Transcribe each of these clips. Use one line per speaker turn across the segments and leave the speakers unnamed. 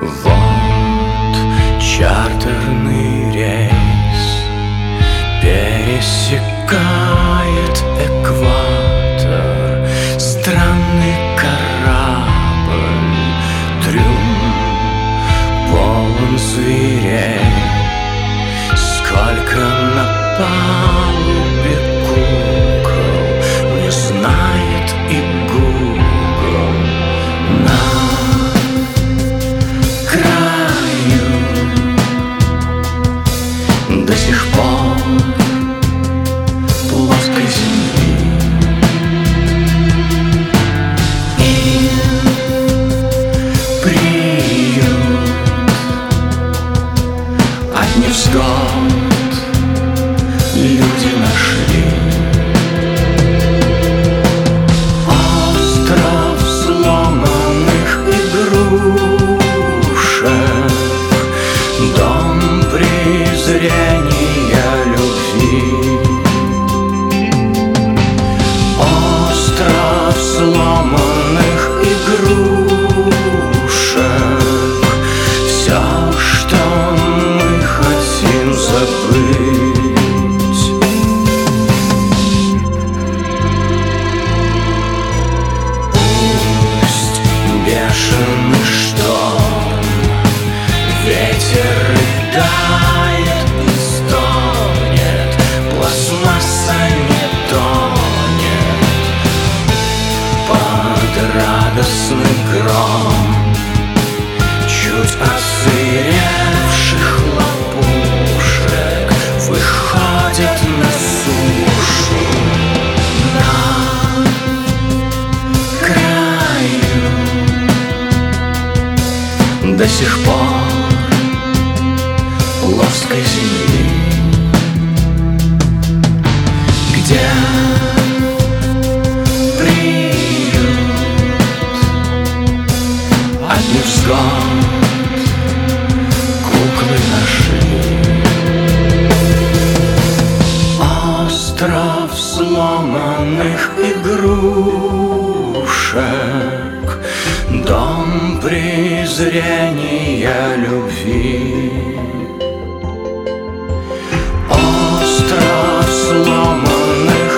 Вот чартерный рейс пересекает экватор. Странный корабль, трюм полон зверей. Сколько на палубе кукол не знает и Google. На краю до сих пор плоской земли, и приют от невзгод люди нашли. Остров сломанных игрушек, дом презрения любви. Остров сломанных игрушек, все, что мы хотим забыть. Пусть бешеный шторм, ветер рыдает и стонет, пластмасса не тонет под радостный гром чуть озверевших лопушек выходят на сушу. На краю до сих пор плоской земли, где приют от невзгод куклы нашли. Остров сломанных игрушек, дом презрения любви. Остров сломанных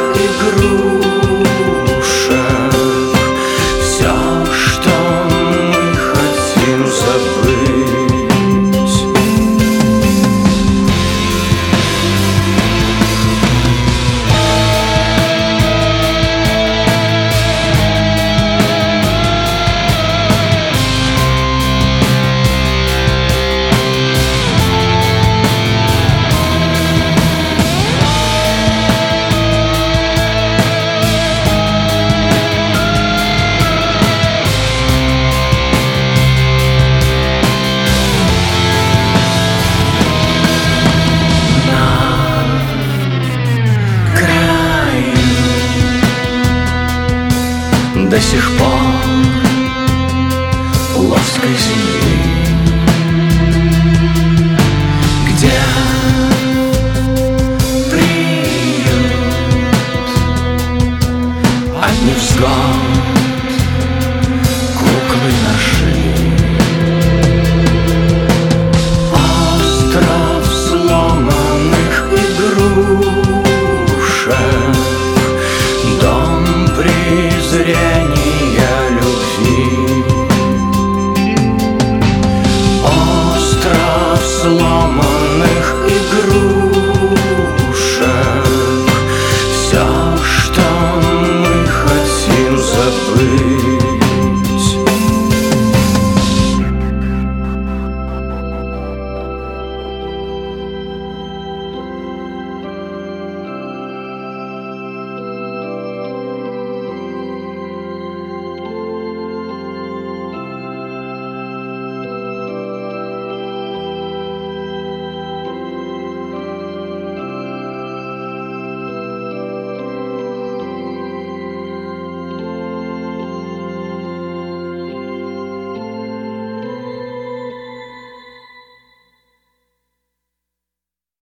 игрушек, все, что мы хотим забыть. До сих пор плоской земли, где приют от невзгод куклы нашли. Остров сломанных игрушек, дом презрения любви. Остров сломанных игрушек, все, что мы хотим забыть.